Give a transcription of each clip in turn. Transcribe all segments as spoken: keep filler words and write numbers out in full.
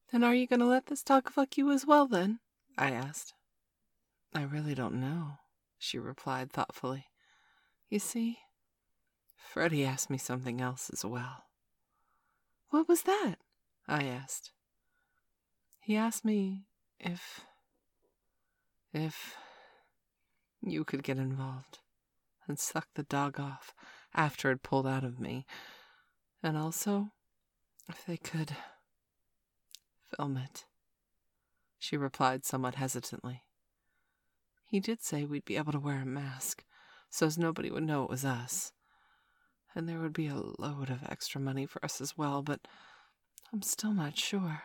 And are you going to let this dog fuck you as well, then? I asked. I really don't know, she replied thoughtfully. You see, Freddie asked me something else as well. What was that? I asked. He asked me if... if you could get involved and suck the dog off after it pulled out of me, and also if they could film it, she replied somewhat hesitantly. He did say we'd be able to wear a mask, so as nobody would know it was us, and there would be a load of extra money for us as well, but I'm still not sure.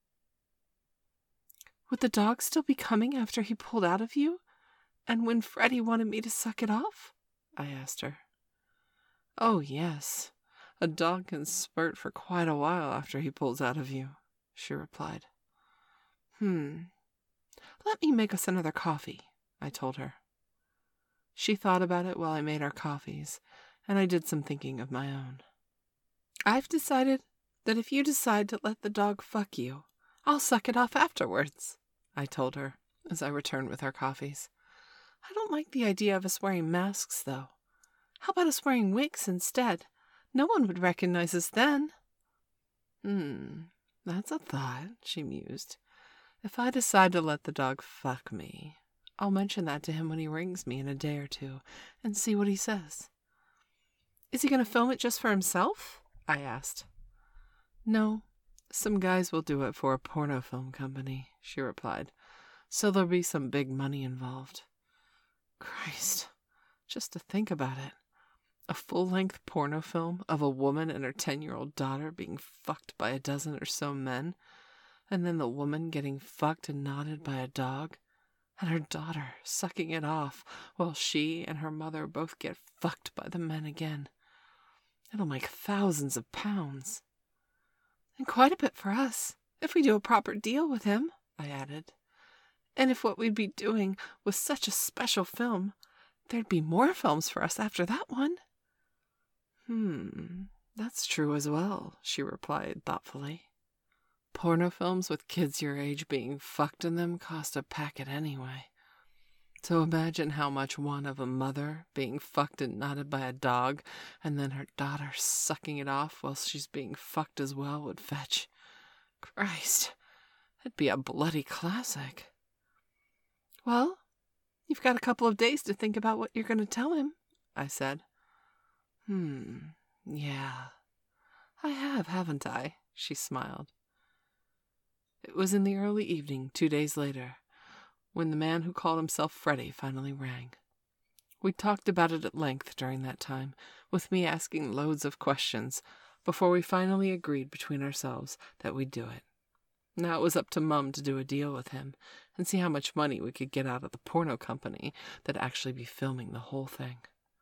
Would the dog still be coming after he pulled out of you? And when Freddie wanted me to suck it off? I asked her. Oh, yes. A dog can spurt for quite a while after he pulls out of you, she replied. Hmm. Let me make us another coffee, I told her. She thought about it while I made our coffees, and I did some thinking of my own. I've decided that if you decide to let the dog fuck you, I'll suck it off afterwards, I told her as I returned with our coffees. I don't like the idea of us wearing masks, though. How about us wearing wigs instead? No one would recognize us then. Hmm, that's a thought, she mused. If I decide to let the dog fuck me, I'll mention that to him when he rings me in a day or two and see what he says. Is he going to film it just for himself? I asked. No, some guys will do it for a porno film company, she replied. So there'll be some big money involved. Christ, just to think about it. A full-length porno film of a woman and her ten-year-old daughter being fucked by a dozen or so men, and then the woman getting fucked and knotted by a dog, and her daughter sucking it off while she and her mother both get fucked by the men again. It'll make thousands of pounds. And quite a bit for us, if we do a proper deal with him, I added. And if what we'd be doing was such a special film, there'd be more films for us after that one. Hmm, that's true as well, she replied thoughtfully. Porno films with kids your age being fucked in them cost a packet anyway. So imagine how much one of a mother being fucked and knotted by a dog, and then her daughter sucking it off while she's being fucked as well would fetch. Christ, it'd be a bloody classic. Well, you've got a couple of days to think about what you're going to tell him, I said. Hmm, yeah. I have, haven't I? She smiled. It was in the early evening, two days later, when the man who called himself Freddie finally rang. We talked about it at length during that time, with me asking loads of questions, before we finally agreed between ourselves that we'd do it. Now it was up to Mum to do a deal with him and see how much money we could get out of the porno company that'd actually be filming the whole thing.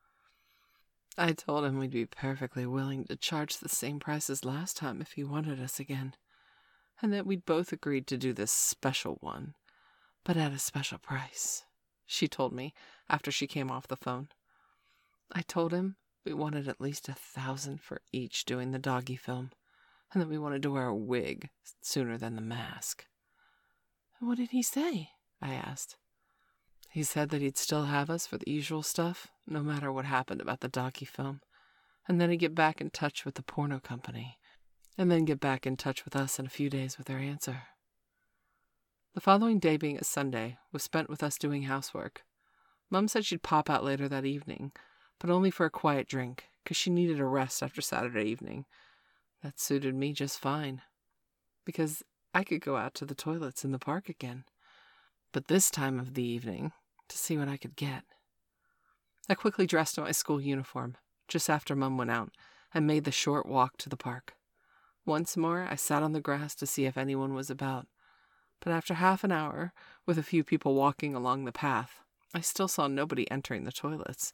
I told him we'd be perfectly willing to charge the same price as last time if he wanted us again, and that we'd both agreed to do this special one, but at a special price, she told me after she came off the phone. I told him we wanted at least a thousand for each doing the doggy film, and that we wanted to wear a wig sooner than the mask. What did he say? I asked. He said that he'd still have us for the usual stuff, no matter what happened about the docu film, and then he'd get back in touch with the porno company, and then get back in touch with us in a few days with their answer. The following day, being a Sunday, was spent with us doing housework. Mum said she'd pop out later that evening, but only for a quiet drink, because she needed a rest after Saturday evening. That suited me just fine, because I could go out to the toilets in the park again, but this time of the evening, to see what I could get. I quickly dressed in my school uniform, just after Mum went out, and made the short walk to the park. Once more, I sat on the grass to see if anyone was about, but after half an hour, with a few people walking along the path, I still saw nobody entering the toilets.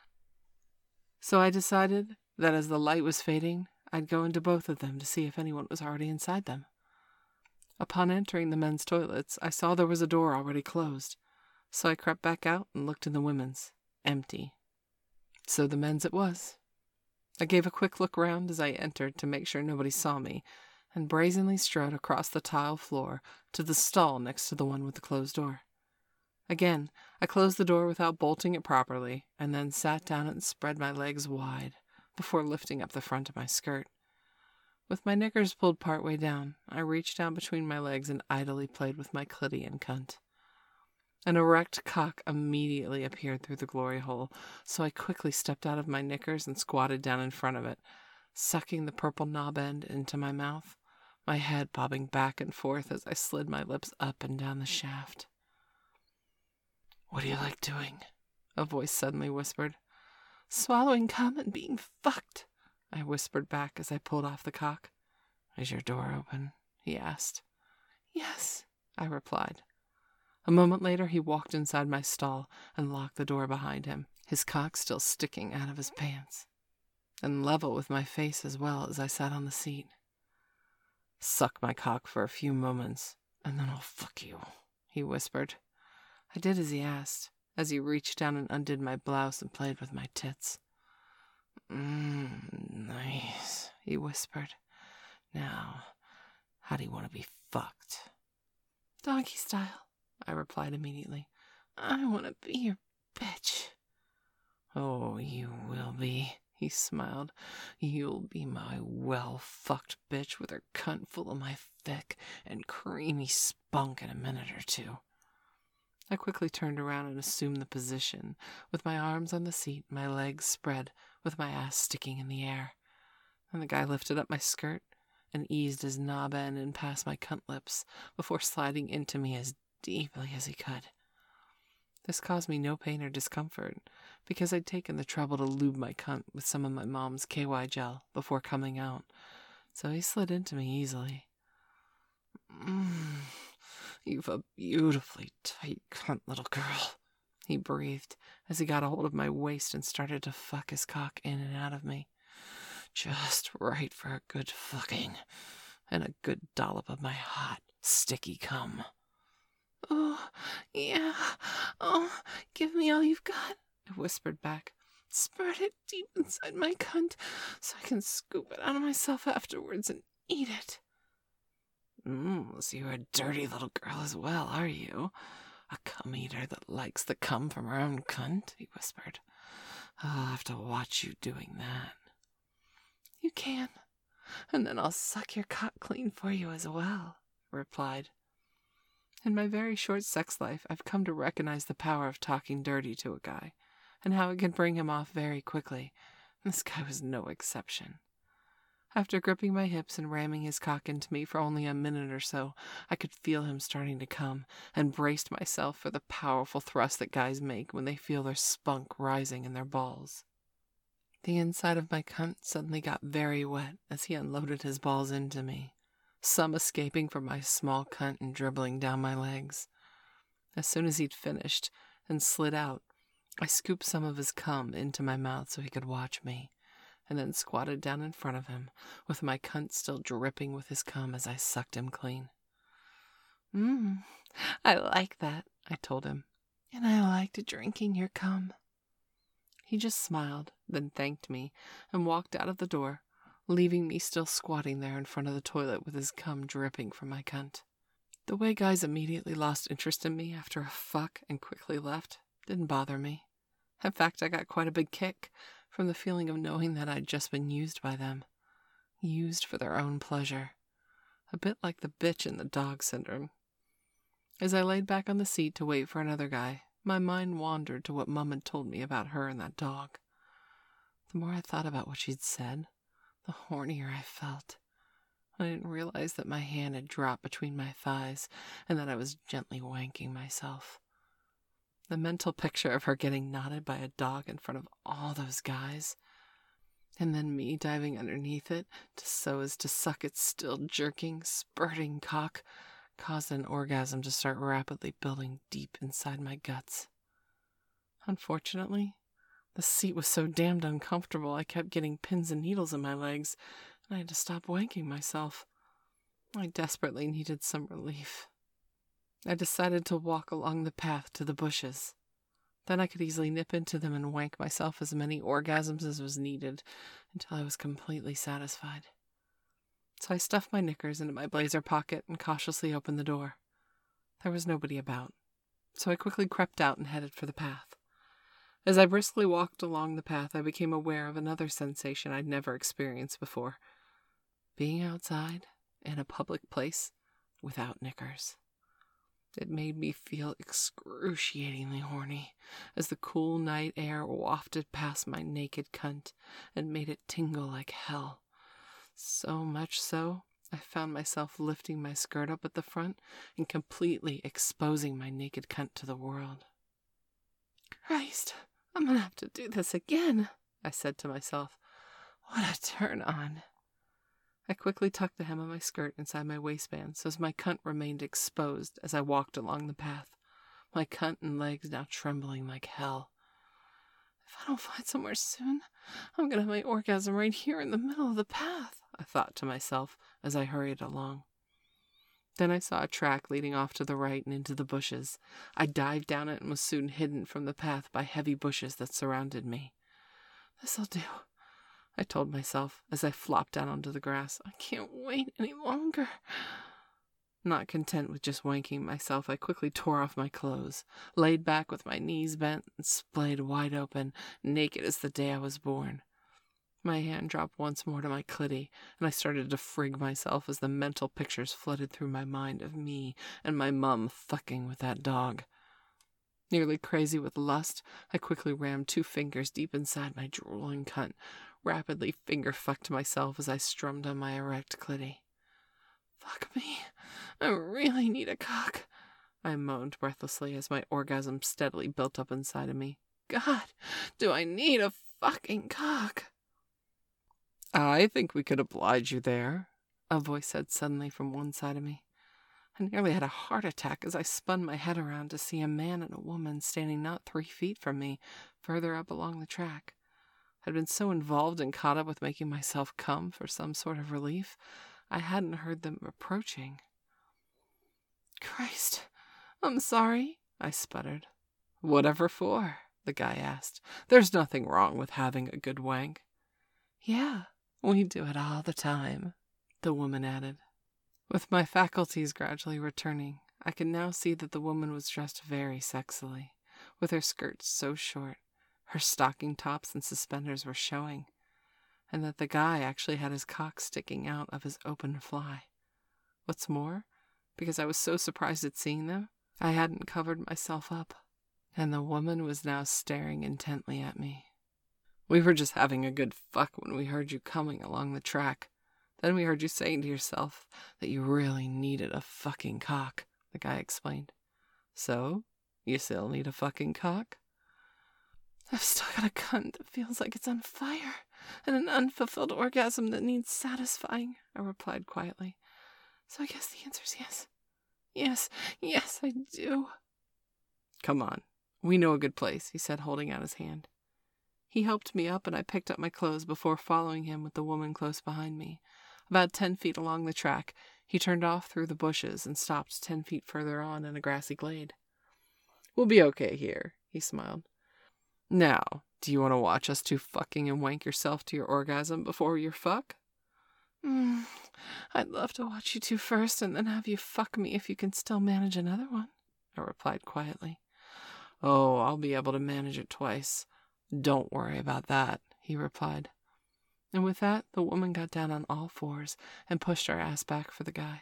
So I decided that as the light was fading, I'd go into both of them to see if anyone was already inside them. Upon entering the men's toilets, I saw there was a door already closed, so I crept back out and looked in the women's. Empty. So the men's it was. I gave a quick look round as I entered to make sure nobody saw me, and brazenly strode across the tile floor to the stall next to the one with the closed door. Again, I closed the door without bolting it properly, and then sat down and spread my legs wide before lifting up the front of my skirt. With my knickers pulled partway down, I reached down between my legs and idly played with my clitty and cunt. An erect cock immediately appeared through the glory hole, so I quickly stepped out of my knickers and squatted down in front of it, sucking the purple knob end into my mouth, my head bobbing back and forth as I slid my lips up and down the shaft. "What do you like doing?" a voice suddenly whispered. "Swallowing cum and being fucked," I whispered back as I pulled off the cock. "Is your door open?" he asked. "Yes," I replied. A moment later, he walked inside my stall and locked the door behind him, his cock still sticking out of his pants, and level with my face as well as I sat on the seat. "Suck my cock for a few moments, and then I'll fuck you," he whispered. I did as he asked, as he reached down and undid my blouse and played with my tits. Mmm, nice, he whispered. "Now, how do you want to be fucked?" "Doggy style," I replied immediately. "I want to be your bitch." "Oh, you will be," he smiled. "You'll be my well-fucked bitch with her cunt full of my thick and creamy spunk in a minute or two." I quickly turned around and assumed the position, with my arms on the seat, my legs spread, with my ass sticking in the air. And the guy lifted up my skirt and eased his knob end in past my cunt lips before sliding into me as deeply as he could. This caused me no pain or discomfort, because I'd taken the trouble to lube my cunt with some of my mom's K Y gel before coming out, so he slid into me easily. Mmm. "You've a beautifully tight cunt, little girl," he breathed as he got a hold of my waist and started to fuck his cock in and out of me. "Just right for a good fucking, and a good dollop of my hot, sticky cum." "Oh, yeah, oh, give me all you've got," I whispered back. "Spread it deep inside my cunt so I can scoop it out of myself afterwards and eat it." "Mmm, so you're a dirty little girl as well, are you? A cum-eater that likes the cum from her own cunt?" he whispered. "I'll have to watch you doing that." "You can, and then I'll suck your cock clean for you as well," I replied. In my very short sex life, I've come to recognize the power of talking dirty to a guy, and how it can bring him off very quickly. This guy was no exception. After gripping my hips and ramming his cock into me for only a minute or so, I could feel him starting to come, and braced myself for the powerful thrust that guys make when they feel their spunk rising in their balls. The inside of my cunt suddenly got very wet as he unloaded his balls into me, some escaping from my small cunt and dribbling down my legs. As soon as he'd finished and slid out, I scooped some of his cum into my mouth so he could watch me, and then squatted down in front of him, with my cunt still dripping with his cum as I sucked him clean. "Mmm, I like that," I told him, "and I liked drinking your cum." He just smiled, then thanked me, and walked out of the door, leaving me still squatting there in front of the toilet with his cum dripping from my cunt. The way guys immediately lost interest in me after a fuck and quickly left didn't bother me. In fact, I got quite a big kick from the feeling of knowing that I'd just been used by them. Used for their own pleasure. A bit like the bitch in the dog syndrome. As I laid back on the seat to wait for another guy, my mind wandered to what Mum had told me about her and that dog. The more I thought about what she'd said, the hornier I felt. I didn't realize that my hand had dropped between my thighs and that I was gently wanking myself. The mental picture of her getting knotted by a dog in front of all those guys, and then me diving underneath it to so as to suck its still jerking, spurting cock, caused an orgasm to start rapidly building deep inside my guts. Unfortunately, the seat was so damned uncomfortable I kept getting pins and needles in my legs, and I had to stop wanking myself. I desperately needed some relief. I decided to walk along the path to the bushes. Then I could easily nip into them and wank myself as many orgasms as was needed until I was completely satisfied. So I stuffed my knickers into my blazer pocket and cautiously opened the door. There was nobody about, so I quickly crept out and headed for the path. As I briskly walked along the path, I became aware of another sensation I'd never experienced before. Being outside, in a public place, without knickers. It made me feel excruciatingly horny, as the cool night air wafted past my naked cunt and made it tingle like hell. So much so, I found myself lifting my skirt up at the front and completely exposing my naked cunt to the world. Christ, I'm gonna have to do this again, I said to myself. What a turn on. I quickly tucked the hem of my skirt inside my waistband so as my cunt remained exposed as I walked along the path, my cunt and legs now trembling like hell. If I don't find somewhere soon, I'm gonna have my orgasm right here in the middle of the path, I thought to myself as I hurried along. Then I saw a track leading off to the right and into the bushes. I dived down it and was soon hidden from the path by heavy bushes that surrounded me. This'll do, I told myself as I flopped down onto the grass. I can't wait any longer. Not content with just wanking myself, I quickly tore off my clothes, laid back with my knees bent and splayed wide open, naked as the day I was born. My hand dropped once more to my clitty, and I started to frig myself as the mental pictures flooded through my mind of me and my mum fucking with that dog. Nearly crazy with lust, I quickly rammed two fingers deep inside my drooling cunt, rapidly finger-fucked myself as I strummed on my erect clitty. Fuck me, I really need a cock, I moaned breathlessly as my orgasm steadily built up inside of me. God, do I need a fucking cock? I think we could oblige you there, a voice said suddenly from one side of me. I nearly had a heart attack as I spun my head around to see a man and a woman standing not three feet from me, further up along the track. I'd been so involved and caught up with making myself come for some sort of relief, I hadn't heard them approaching. Christ, I'm sorry, I sputtered. Whatever for? The guy asked. There's nothing wrong with having a good wank. Yeah, we do it all the time, the woman added. With my faculties gradually returning, I could now see that the woman was dressed very sexily, with her skirts so short, her stocking tops and suspenders were showing, and that the guy actually had his cock sticking out of his open fly. What's more, because I was so surprised at seeing them, I hadn't covered myself up, and the woman was now staring intently at me. We were just having a good fuck when we heard you coming along the track. Then we heard you saying to yourself that you really needed a fucking cock, the guy explained. So, you still need a fucking cock? I've still got a cunt that feels like it's on fire, and an unfulfilled orgasm that needs satisfying, I replied quietly. So I guess the answer's yes. Yes, yes, I do. Come on, we know a good place, he said, holding out his hand. He helped me up, and I picked up my clothes before following him with the woman close behind me. About ten feet along the track, he turned off through the bushes and stopped ten feet further on in a grassy glade. We'll be okay here, he smiled. Now, do you want to watch us two fucking and wank yourself to your orgasm before your fuck? Mm, I'd love to watch you two first and then have you fuck me if you can still manage another one, I replied quietly. Oh, I'll be able to manage it twice. Don't worry about that, he replied. And with that, the woman got down on all fours and pushed her ass back for the guy.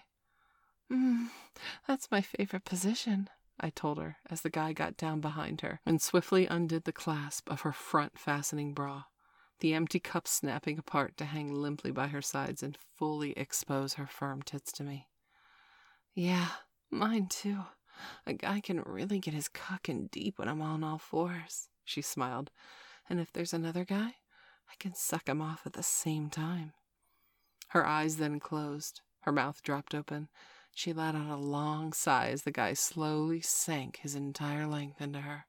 Mm, that's my favorite position, I told her as the guy got down behind her and swiftly undid the clasp of her front fastening bra, the empty cup snapping apart to hang limply by her sides and fully expose her firm tits to me. Yeah, mine too. A guy can really get his cock in deep when I'm on all fours, she smiled. And if there's another guy, I can suck him off at the same time. Her eyes then closed. Her mouth dropped open. She let out a long sigh as the guy slowly sank his entire length into her.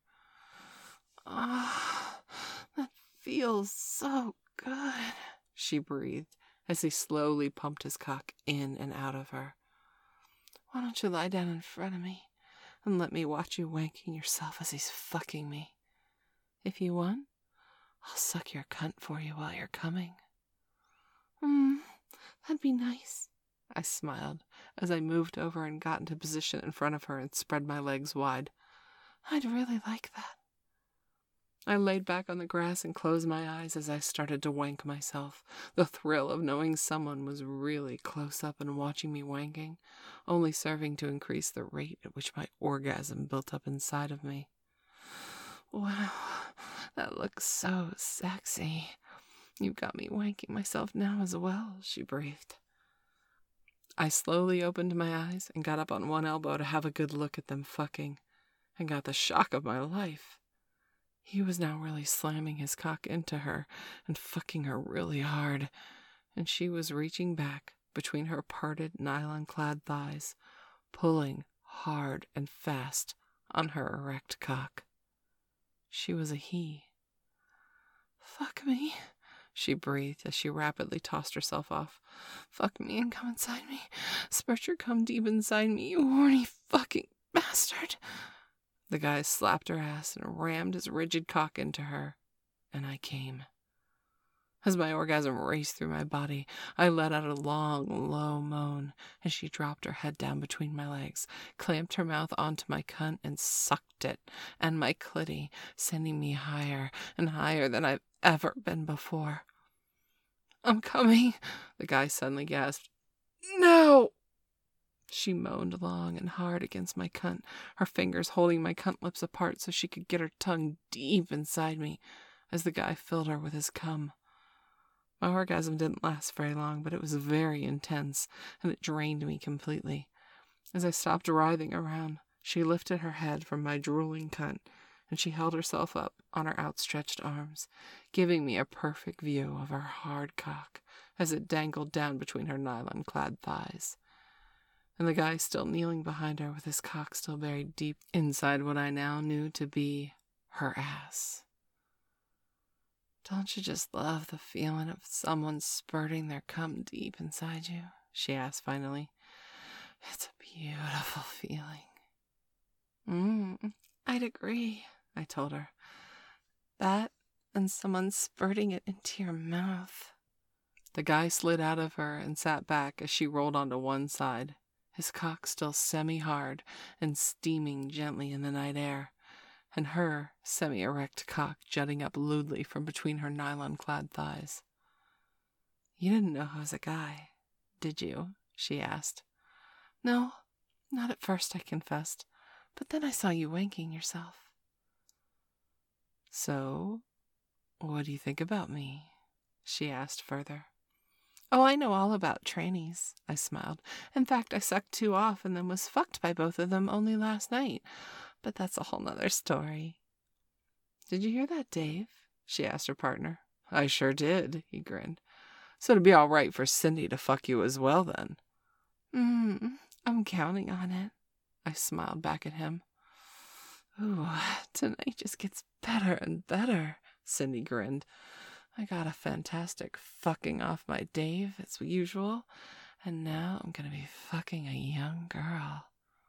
Ah, oh, that feels so good, she breathed as he slowly pumped his cock in and out of her. Why don't you lie down in front of me and let me watch you wanking yourself as he's fucking me? If you want, I'll suck your cunt for you while you're coming. Hmm, That'd be nice. I smiled as I moved over and got into position in front of her and spread my legs wide. I'd really like that. I laid back on the grass and closed my eyes as I started to wank myself, the thrill of knowing someone was really close up and watching me wanking, only serving to increase the rate at which my orgasm built up inside of me. Wow, that looks so sexy. You've got me wanking myself now as well, she breathed. I slowly opened my eyes and got up on one elbow to have a good look at them fucking, and got the shock of my life. He was now really slamming his cock into her and fucking her really hard, and she was reaching back between her parted nylon-clad thighs, pulling hard and fast on her erect cock. She was a he. Fuck me, she breathed as she rapidly tossed herself off. Fuck me and come inside me. Spurt your cum deep inside me, you horny fucking bastard. The guy slapped her ass and rammed his rigid cock into her, and I came. As my orgasm raced through my body, I let out a long, low moan, and she dropped her head down between my legs, clamped her mouth onto my cunt, and sucked it, and my clitty, sending me higher and higher than I've ever been before. I'm coming, the guy suddenly gasped. No! She moaned long and hard against my cunt, her fingers holding my cunt lips apart so she could get her tongue deep inside me as the guy filled her with his cum. My orgasm didn't last very long, but it was very intense, and it drained me completely. As I stopped writhing around, she lifted her head from my drooling cunt, and she held herself up on her outstretched arms, giving me a perfect view of her hard cock as it dangled down between her nylon-clad thighs. And the guy still kneeling behind her with his cock still buried deep inside what I now knew to be her ass. Don't you just love the feeling of someone spurting their cum deep inside you? She asked finally. It's a beautiful feeling. Mm, I'd agree, I told her. That and someone spurting it into your mouth. The guy slid out of her and sat back as she rolled onto one side, his cock still semi-hard and steaming gently in the night air, and her semi-erect cock jutting up lewdly from between her nylon-clad thighs. You didn't know I was a guy, did you? She asked. No, not at first, I confessed, but then I saw you wanking yourself. So, what do you think about me? She asked further. Oh, I know all about trannies, I smiled. In fact, I sucked two off and then was fucked by both of them only last night. But that's a whole nother story. Did you hear that, Dave? She asked her partner. I sure did, he grinned. So it'd be all right for Cindy to fuck you as well, then. Hmm, I'm counting on it. I smiled back at him. Ooh, tonight just gets better and better, Cindy grinned. I got a fantastic fucking off my Dave, as usual, and now I'm gonna be fucking a young girl.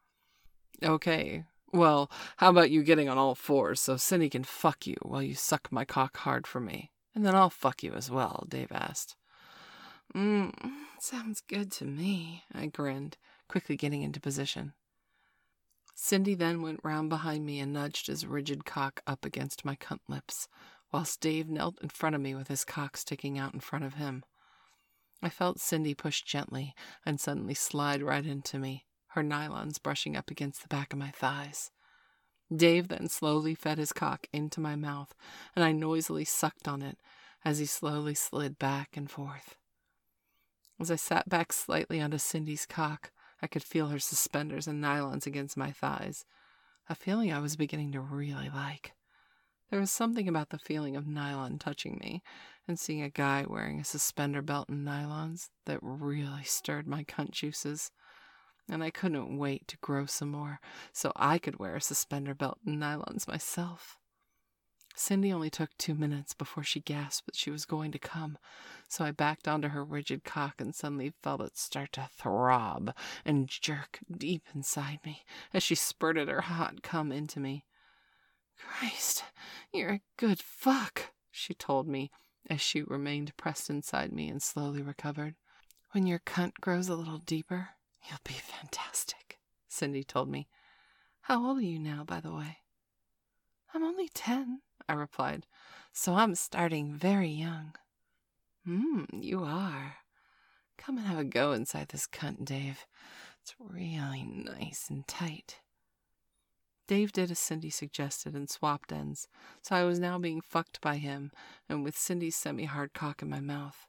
Okay, well, how about you getting on all fours so Cindy can fuck you while you suck my cock hard for me, and then I'll fuck you as well, Dave asked. Mmm, sounds good to me, I grinned, quickly getting into position. Cindy then went round behind me and nudged his rigid cock up against my cunt lips, whilst Dave knelt in front of me with his cock sticking out in front of him. I felt Cindy push gently and suddenly slide right into me, her nylons brushing up against the back of my thighs. Dave then slowly fed his cock into my mouth, and I noisily sucked on it as he slowly slid back and forth. As I sat back slightly onto Cindy's cock, I could feel her suspenders and nylons against my thighs, a feeling I was beginning to really like. There was something about the feeling of nylon touching me and seeing a guy wearing a suspender belt and nylons that really stirred my cunt juices, and I couldn't wait to grow some more so I could wear a suspender belt and nylons myself. Cindy only took two minutes before she gasped that she was going to come, so I backed onto her rigid cock and suddenly felt it start to throb and jerk deep inside me as she spurted her hot cum into me. Christ, you're a good fuck, she told me as she remained pressed inside me and slowly recovered. When your cunt grows a little deeper, you'll be fantastic, Cindy told me. How old are you now, by the way? I'm only ten, I replied, so I'm starting very young. Hmm, you are. Come and have a go inside this cunt, Dave. It's really nice and tight. Dave did as Cindy suggested and swapped ends, so I was now being fucked by him and with Cindy's semi-hard cock in my mouth.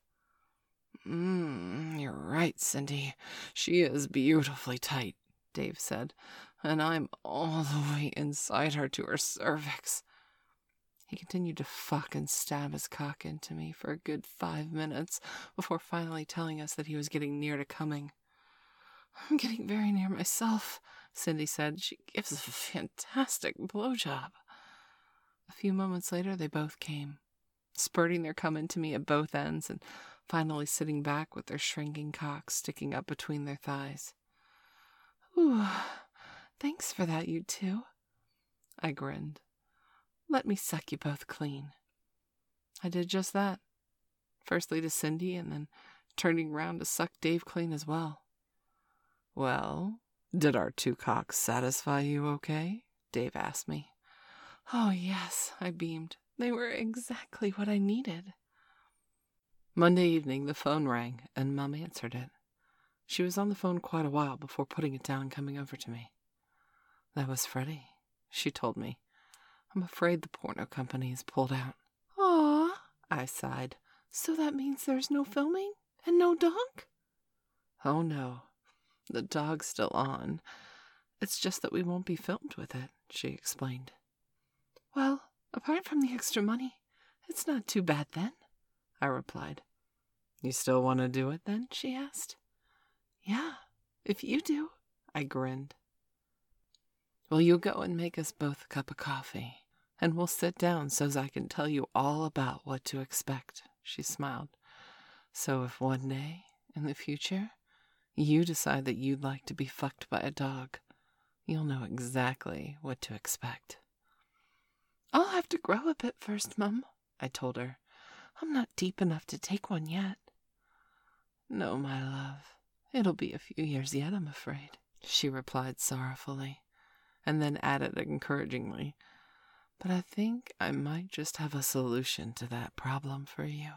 Mmm, you're right, Cindy. She is beautifully tight, Dave said, and I'm all the way inside her to her cervix. He continued to fuck and stab his cock into me for a good five minutes before finally telling us that he was getting near to coming. I'm getting very near myself, Cindy said. She gives a fantastic blowjob. A few moments later, they both came, spurting their cum into me at both ends and finally sitting back with their shrinking cocks sticking up between their thighs. Ooh, thanks for that, you two. I grinned. Let me suck you both clean. I did just that, firstly to Cindy and then turning round to suck Dave clean as well. Well, did our two cocks satisfy you okay? Dave asked me. Oh, yes, I beamed. They were exactly what I needed. Monday evening, the phone rang, and Mum answered it. She was on the phone quite a while before putting it down and coming over to me. That was Freddie, she told me. I'm afraid the porno company is pulled out. Aw, I sighed. So that means there's no filming? And no dog? Oh, no. The dog's still on. It's just that we won't be filmed with it, she explained. Well, apart from the extra money, it's not too bad then, I replied. You still want to do it then, she asked. Yeah, if you do, I grinned. Well, you go and make us both a cup of coffee, and we'll sit down so's I can tell you all about what to expect, she smiled. So if one day, in the future, you decide that you'd like to be fucked by a dog, you'll know exactly what to expect. I'll have to grow a bit first, Mum, I told her. I'm not deep enough to take one yet. No, my love. It'll be a few years yet, I'm afraid, she replied sorrowfully, and then added encouragingly, but I think I might just have a solution to that problem for you.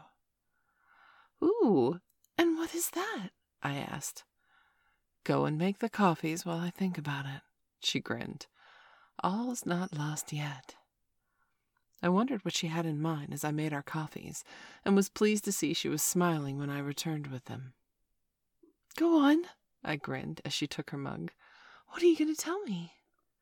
Ooh, and what is that? I asked. Go and make the coffees while I think about it, she grinned. All's not lost yet. I wondered what she had in mind as I made our coffees, and was pleased to see she was smiling when I returned with them. Go on, I grinned as she took her mug. What are you going to tell me?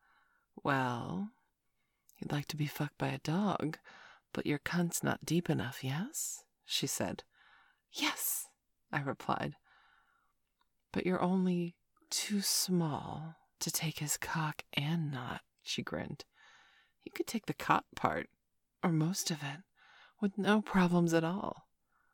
Well, you'd like to be fucked by a dog, but your cunt's not deep enough, yes? She said. Yes, I replied. But you're only too small to take his cock and knot, she grinned. You could take the cock part, or most of it, with no problems at all.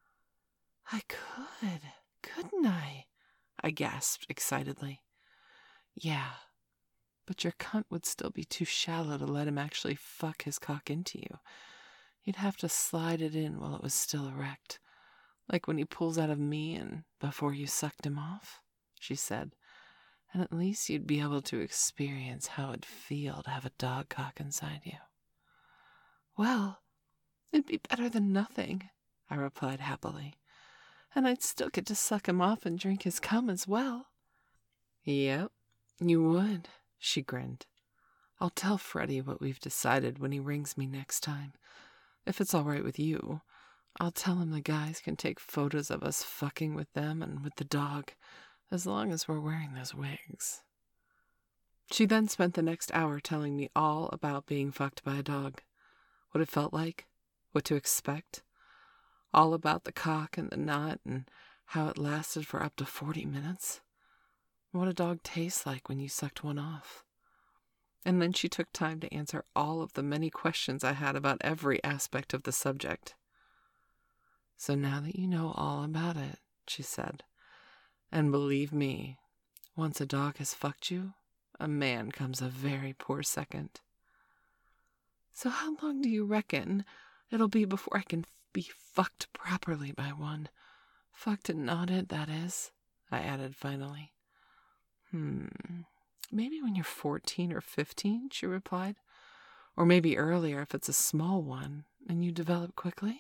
I could, couldn't I? I gasped excitedly. Yeah, but your cunt would still be too shallow to let him actually fuck his cock into you. You'd have to slide it in while it was still erect, like when he pulls out of me and before you sucked him off, she said, and at least you'd be able to experience how it'd feel to have a dog cock inside you. Well, it'd be better than nothing, I replied happily, and I'd still get to suck him off and drink his cum as well. Yep, you would, she grinned. I'll tell Freddie what we've decided when he rings me next time. If it's all right with you, I'll tell him the guys can take photos of us fucking with them and with the dog, as long as we're wearing those wigs. She then spent the next hour telling me all about being fucked by a dog, what it felt like, what to expect, all about the cock and the knot and how it lasted for up to forty minutes, what a dog tastes like when you sucked one off. And then she took time to answer all of the many questions I had about every aspect of the subject. So now that you know all about it, she said, and believe me, once a dog has fucked you, a man comes a very poor second. So how long do you reckon it'll be before I can be fucked properly by one? Fucked and nodded, that is, I added finally. Hmm, maybe when you're fourteen or fifteen, she replied. Or maybe earlier if it's a small one and you develop quickly.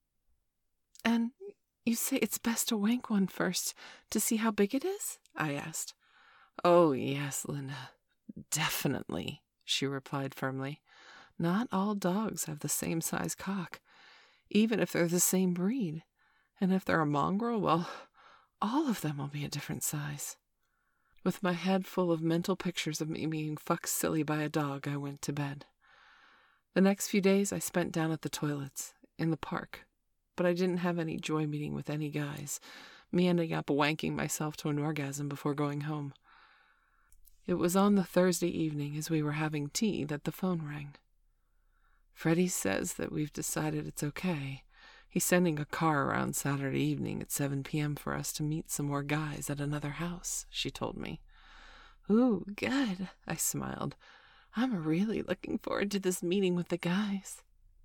And you say it's best to wank one first to see how big it is? I asked. Oh, yes, Linda, definitely, she replied firmly. Not all dogs have the same size cock, even if they're the same breed. And if they're a mongrel, well, all of them will be a different size. With my head full of mental pictures of me being fucked silly by a dog, I went to bed. The next few days I spent down at the toilets, in the park, but I didn't have any joy meeting with any guys, me ending up wanking myself to an orgasm before going home. It was on the Thursday evening as we were having tea that the phone rang. Freddie says that we've decided it's okay. He's sending a car around Saturday evening at seven p.m. for us to meet some more guys at another house, she told me. Ooh, good, I smiled. I'm really looking forward to this meeting with the guys.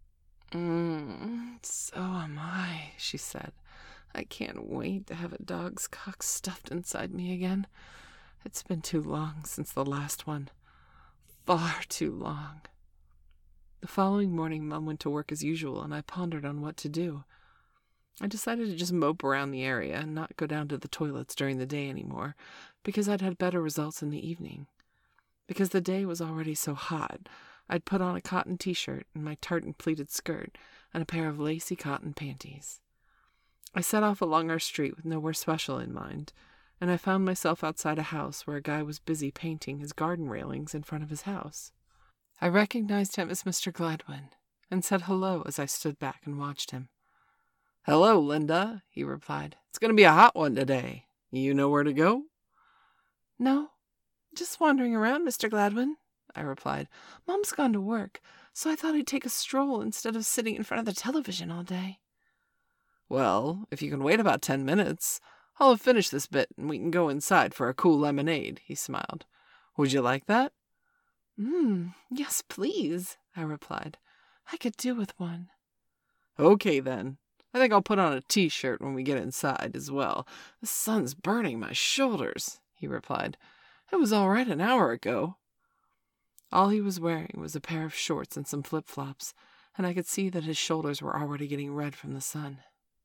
Mm, so am I, she said. I can't wait to have a dog's cock stuffed inside me again. It's been too long since the last one. Far too long. The following morning, Mum went to work as usual, and I pondered on what to do. I decided to just mope around the area and not go down to the toilets during the day anymore, because I'd had better results in the evening. Because the day was already so hot, I'd put on a cotton t-shirt and my tartan pleated skirt and a pair of lacy cotton panties. I set off along our street with nowhere special in mind, and I found myself outside a house where a guy was busy painting his garden railings in front of his house. I recognized him as Mister Gladwin, and said hello as I stood back and watched him. Hello, Linda, he replied. It's going to be a hot one today. You know where to go? No, just wandering around, Mister Gladwin, I replied. Mom's gone to work, so I thought I'd take a stroll instead of sitting in front of the television all day. Well, if you can wait about ten minutes, I'll have finished this bit and we can go inside for a cool lemonade, he smiled. Would you like that? Hmm, yes, please, I replied. I could do with one. Okay, then. I think I'll put on a t-shirt when we get inside as well. The sun's burning my shoulders, he replied. It was all right an hour ago. All he was wearing was a pair of shorts and some flip-flops, and I could see that his shoulders were already getting red from the sun.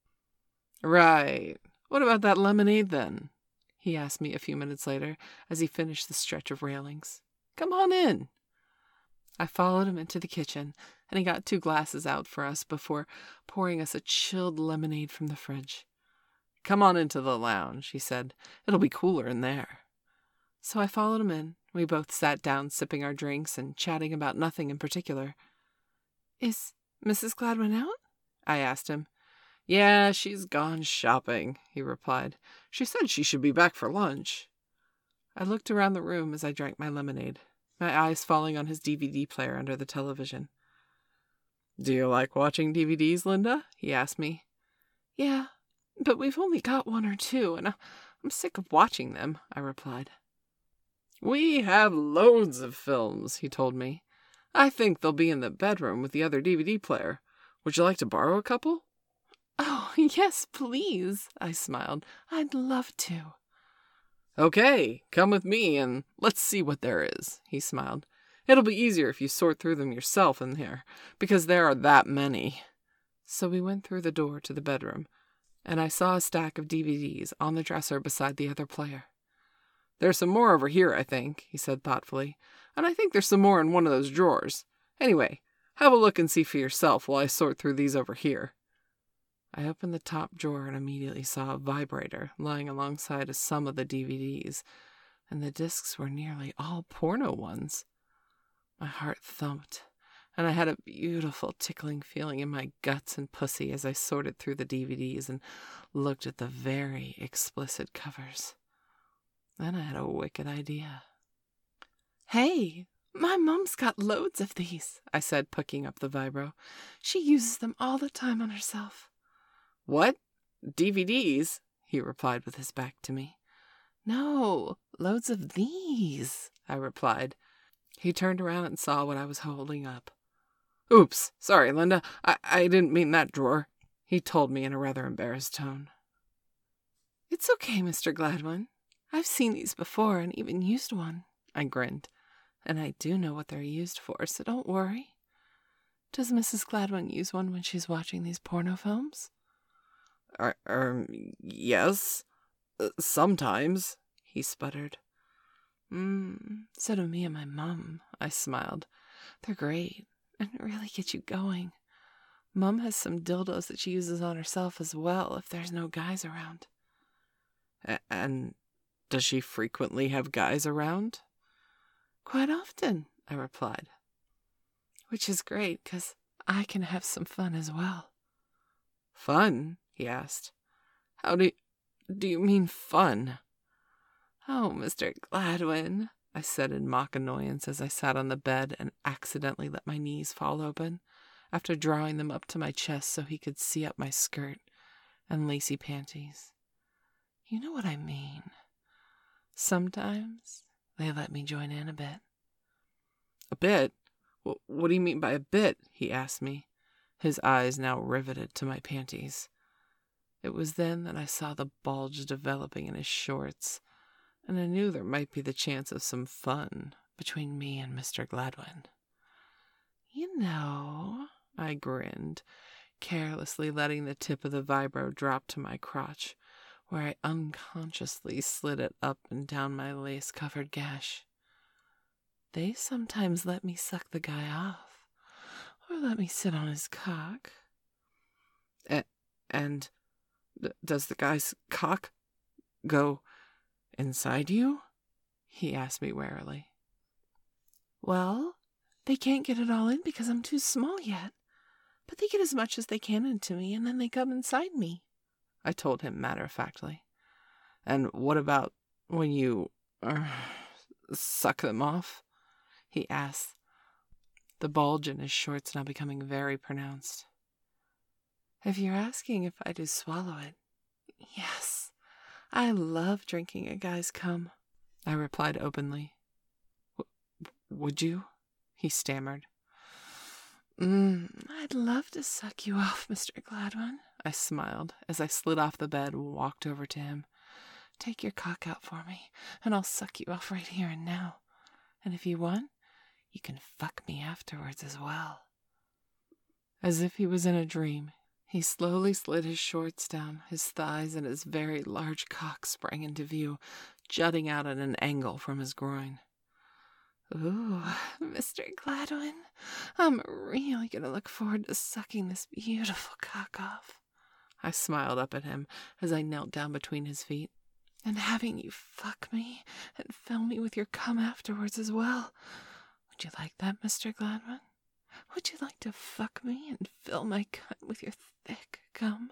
Right. What about that lemonade, then? He asked me a few minutes later as he finished the stretch of railings. Come on in. I followed him into the kitchen, and he got two glasses out for us before pouring us a chilled lemonade from the fridge. Come on into the lounge, he said. It'll be cooler in there. So I followed him in. We both sat down sipping our drinks and chatting about nothing in particular. Is Missus Gladwin out? I asked him. Yeah, she's gone shopping, he replied. She said she should be back for lunch. I looked around the room as I drank my lemonade, my eyes falling on his D V D player under the television. Do you like watching D V Ds, Linda? He asked me. Yeah, but we've only got one or two, and I'm sick of watching them, I replied. We have loads of films, he told me. I think they'll be in the bedroom with the other D V D player. Would you like to borrow a couple? Oh, yes, please, I smiled. I'd love to. Okay, come with me and let's see what there is, he smiled. It'll be easier if you sort through them yourself in here, because there are that many. So we went through the door to the bedroom, and I saw a stack of D V Ds on the dresser beside the other player. There's some more over here, I think, he said thoughtfully, and I think there's some more in one of those drawers. Anyway, have a look and see for yourself while I sort through these over here. I opened the top drawer and immediately saw a vibrator lying alongside of some of the D V Ds, and the discs were nearly all porno ones. My heart thumped, and I had a beautiful tickling feeling in my guts and pussy as I sorted through the D V Ds and looked at the very explicit covers. Then I had a wicked idea. Hey, my mom's got loads of these, I said, picking up the vibro. She uses them all the time on herself. What? D V Ds? He replied with his back to me. No, loads of these, I replied. He turned around and saw what I was holding up. Oops, sorry, Linda. I, I didn't mean that drawer, he told me in a rather embarrassed tone. It's okay, Mister Gladwin. I've seen these before and even used one. I grinned. And I do know what they're used for, so don't worry. Does Missus Gladwin use one when she's watching these porno films? Er, er yes. Uh, sometimes, he sputtered. Mmm, so do me and my mum, I smiled. They're great, and really get you going. Mum has some dildos that she uses on herself as well if there's no guys around. A- and does she frequently have guys around? Quite often, I replied. Which is great, because I can have some fun as well. Fun? He asked. How do, do you mean fun? Oh, Mister Gladwin, I said in mock annoyance as I sat on the bed and accidentally let my knees fall open, after drawing them up to my chest so he could see up my skirt and lacy panties. You know what I mean. Sometimes they let me join in a bit. A bit? What do you mean by a bit? He asked me, his eyes now riveted to my panties. It was then that I saw the bulge developing in his shorts, and I knew there might be the chance of some fun between me and Mister Gladwin. You know, I grinned, carelessly letting the tip of the vibro drop to my crotch, where I unconsciously slid it up and down my lace-covered gash. They sometimes let me suck the guy off, or let me sit on his cock. A- and does the guy's cock go inside you? He asked me warily. Well, they can't get it all in because I'm too small yet, but they get as much as they can into me, and then they come inside me, I told him matter-of-factly. And what about when you uh, suck them off? He asked, the bulge in his shorts now becoming very pronounced. If you're asking if I do swallow it, yes, I love drinking a guy's cum, I replied openly. Would you? He stammered. Mm, I'd love to suck you off, Mister Gladwin, I smiled as I slid off the bed and walked over to him. Take your cock out for me, and I'll suck you off right here and now. And if you want, you can fuck me afterwards as well. As if he was in a dream, he slowly slid his shorts down, his thighs and his very large cock sprang into view, jutting out at an angle from his groin. Ooh, Mister Gladwin, I'm really gonna look forward to sucking this beautiful cock off. I smiled up at him as I knelt down between his feet. And having you fuck me and fill me with your cum afterwards as well. Would you like that, Mister Gladwin? Would you like to fuck me and fill my cunt with your thick cum?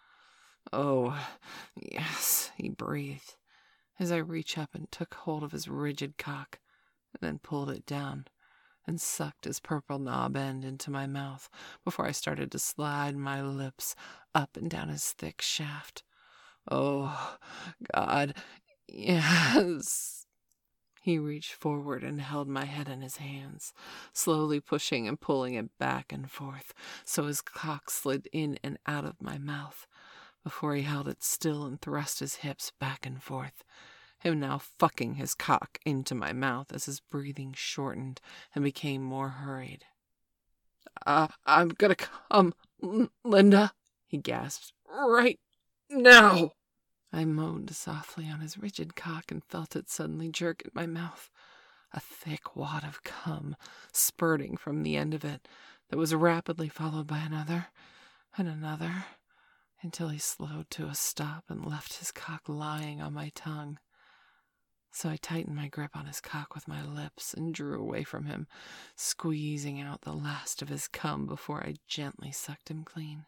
Oh, yes, he breathed, as I reached up and took hold of his rigid cock, and then pulled it down and sucked his purple knob end into my mouth before I started to slide my lips up and down his thick shaft. Oh, God, yes. He reached forward and held my head in his hands, slowly pushing and pulling it back and forth, so his cock slid in and out of my mouth, before he held it still and thrust his hips back and forth, him now fucking his cock into my mouth as his breathing shortened and became more hurried. Uh, I'm gonna come, Linda, he gasped, right now. I moaned softly on his rigid cock and felt it suddenly jerk at my mouth, a thick wad of cum spurting from the end of it that was rapidly followed by another and another, until he slowed to a stop and left his cock lying on my tongue. So I tightened my grip on his cock with my lips and drew away from him, squeezing out the last of his cum before I gently sucked him clean.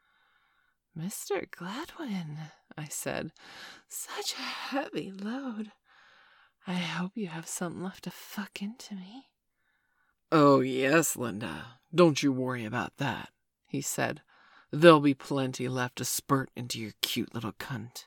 Mister Gladwin, I said, such a heavy load. I hope you have something left to fuck into me. Oh, yes, Linda. Don't you worry about that, he said. There'll be plenty left to spurt into your cute little cunt.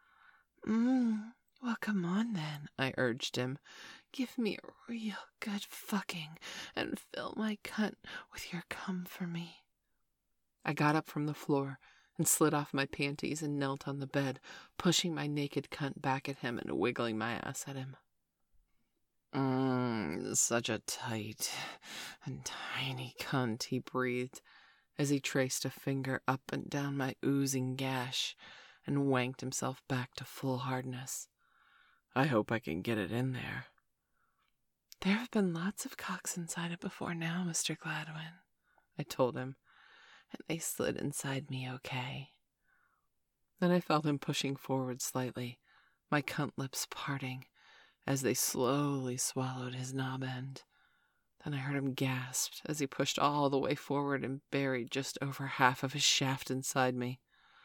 Mmm, well, come on then, I urged him. Give me a real good fucking and fill my cunt with your cum for me. I got up from the floor and slid off my panties and knelt on the bed, pushing my naked cunt back at him and wiggling my ass at him. Mmm, such a tight and tiny cunt, he breathed as he traced a finger up and down my oozing gash and wanked himself back to full hardness. I hope I can get it in there. There have been lots of cocks inside it before now, Mister Gladwin, I told him, and they slid inside me okay. Then I felt him pushing forward slightly, my cunt lips parting, as they slowly swallowed his knob end. Then I heard him gasp as he pushed all the way forward and buried just over half of his shaft inside me.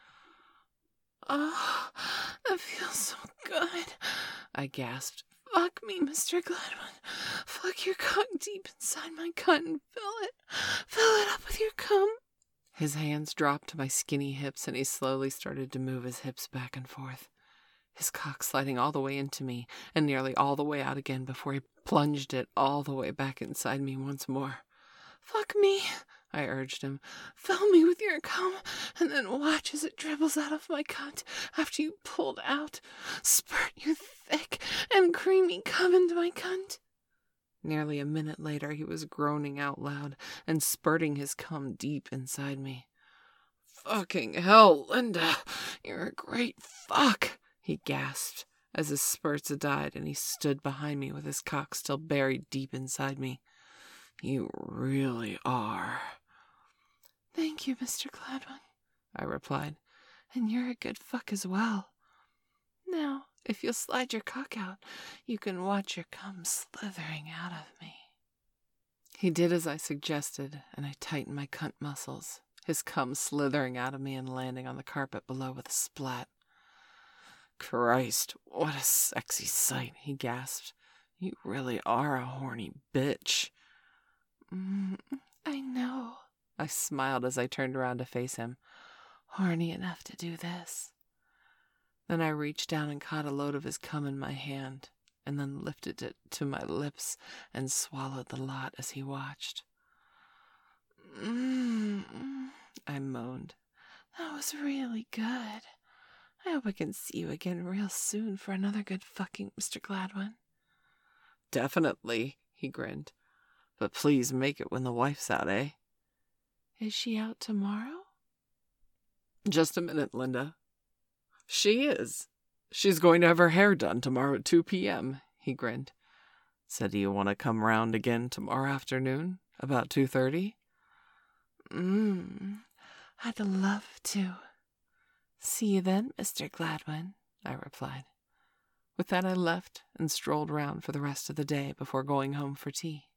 Oh, that feels so good, I gasped. Fuck me, Mister Gladwin. Fuck your cock deep inside my cunt and fill it. Fill it up with your cum. His hands dropped to my skinny hips and he slowly started to move his hips back and forth, his cock sliding all the way into me and nearly all the way out again before he plunged it all the way back inside me once more. Fuck me, I urged him. Fill me with your cum, and then watch as it dribbles out of my cunt after you pulled out. Spurt your thick and creamy cum into my cunt. Nearly a minute later, he was groaning out loud and spurting his cum deep inside me. Fucking hell, Linda, you're a great fuck, he gasped as his spurts died and he stood behind me with his cock still buried deep inside me. You really are. Thank you, Mister Gladwin, I replied, and you're a good fuck as well. Now, if you'll slide your cock out, you can watch your cum slithering out of me. He did as I suggested, and I tightened my cunt muscles, his cum slithering out of me and landing on the carpet below with a splat. Christ, what a sexy sight, he gasped. You really are a horny bitch. Mm, I know, I smiled as I turned around to face him. Horny enough to do this. Then I reached down and caught a load of his cum in my hand, and then lifted it to my lips and swallowed the lot as he watched. Mm, I moaned. That was really good. I hope I can see you again real soon for another good fucking, Mister Gladwin. Definitely, he grinned. But please make it when the wife's out, eh? Is she out tomorrow? Just a minute, Linda. She is. She's going to have her hair done tomorrow at two p.m., he grinned. Said, do you want to come round again tomorrow afternoon, about two thirty? Mmm, I'd love to. See you then, Mister Gladwin, I replied. With that, I left and strolled round for the rest of the day before going home for tea.